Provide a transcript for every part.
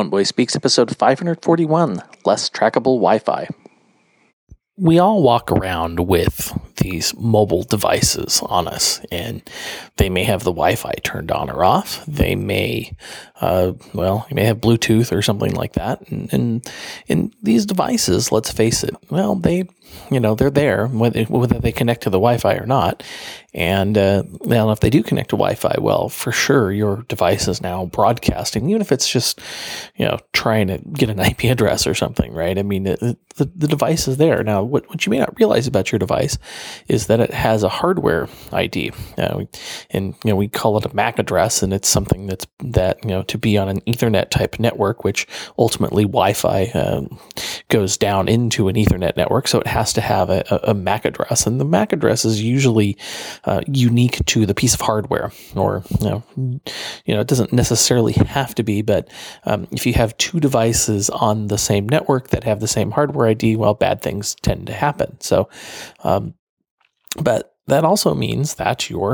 Phoneboy Speaks, episode 541, Less Trackable Wi-Fi. We all walk around with these mobile devices on us, and they may have the Wi-Fi turned on or off. They may, you may have Bluetooth or something like that. And these devices, let's face it, well, they're there, whether they connect to the Wi-Fi or not. And now if they do connect to Wi-Fi, well, for sure, your device is now broadcasting, even if it's just, trying to get an IP address or something, right? I mean, the device is there. Now, what you may not realize about your device is that it has a hardware ID. We call it a MAC address, and it's something that to be on an Ethernet type network, which ultimately Wi-Fi goes down into an Ethernet network. So it has to have a MAC address, and the MAC address is usually unique to the piece of hardware, or it doesn't necessarily have to be, but if you have two devices on the same network that have the same hardware ID, well, bad things tend to happen. So, but that also means that you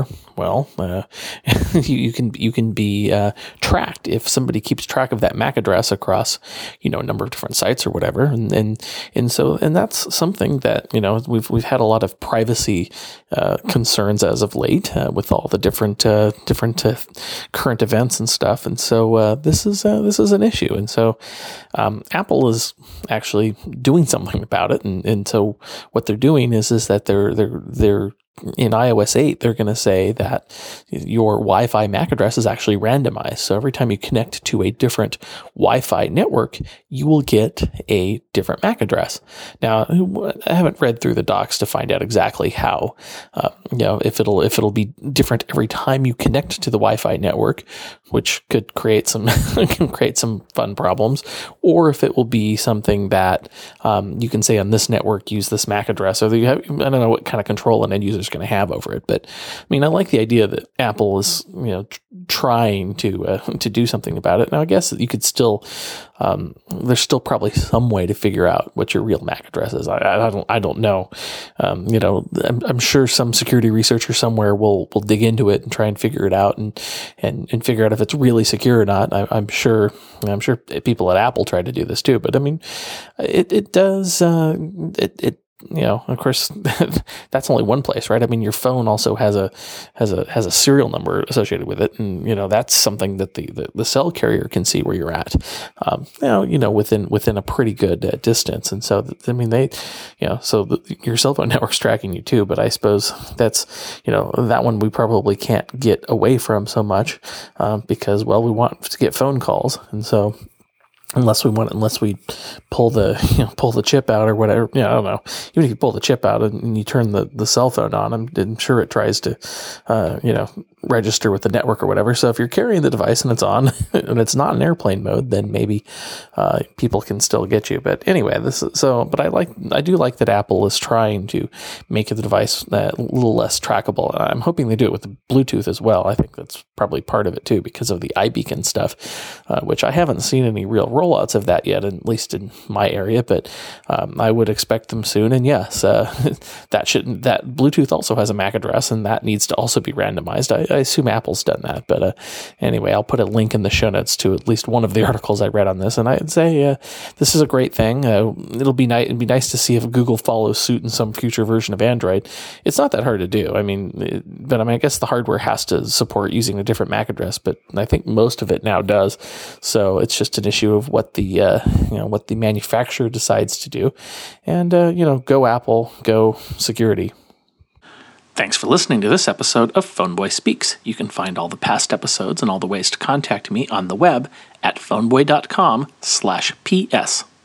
can be tracked if somebody keeps track of that MAC address across a number of different sites or whatever, and that's something that we've had a lot of privacy concerns as of late with all the different current events and stuff, and so this is an issue, and so Apple is actually doing something about it, and so what they're doing is that they're in iOS 8, they're going to say that your Wi-Fi MAC address is actually randomized. So every time you connect to a different Wi-Fi network, you will get a different MAC address. Now, I haven't read through the docs to find out exactly how, if it'll be different every time you connect to the Wi-Fi network, which could create some fun problems, or if it will be something that you can say on this network use this MAC address, or I don't know what kind of control an end user is going to have over it. But I mean, I like the idea that Apple is trying to do something about it. Now, I guess you could still there's still probably some way to figure out what your real MAC address is. I don't know. I'm sure some security researcher somewhere will dig into it and try and figure it out and figure out if it's really secure or not. I'm sure people at Apple try to do this too, but I mean, it does. Of course, that's only one place, right? I mean, your phone also has a serial number associated with it, and that's something that the cell carrier can see where you're at, within a pretty good distance. And so, I mean, your cell phone network's tracking you too. But I suppose that's that one we probably can't get away from so much because we want to get phone calls, and so. Unless we pull the chip out or whatever, I don't know. Even if you pull the chip out and you turn the cell phone on, I'm sure it tries to, register with the network or whatever. So if you're carrying the device and it's on and it's not in airplane mode, then maybe people can still get you. But anyway, but I do like that Apple is trying to make the device a little less trackable. I'm hoping they do it with the Bluetooth as well. I think that's probably part of it too, because of the iBeacon stuff, which I haven't seen any real rollouts of that yet, at least in my area, but I would expect them soon. And yes, that Bluetooth also has a MAC address, and that needs to also be randomized. I assume Apple's done that, but anyway, I'll put a link in the show notes to at least one of the articles I read on this, and I'd say this is a great thing. It'd be nice to see if Google follows suit in some future version of Android. It's not that hard to do. I guess the hardware has to support using a different MAC address, but I think most of it now does. So it's just an issue of what the manufacturer decides to do, and go Apple, go security. Thanks for listening to this episode of Phoneboy Speaks. You can find all the past episodes and all the ways to contact me on the web at phoneboy.com/PS.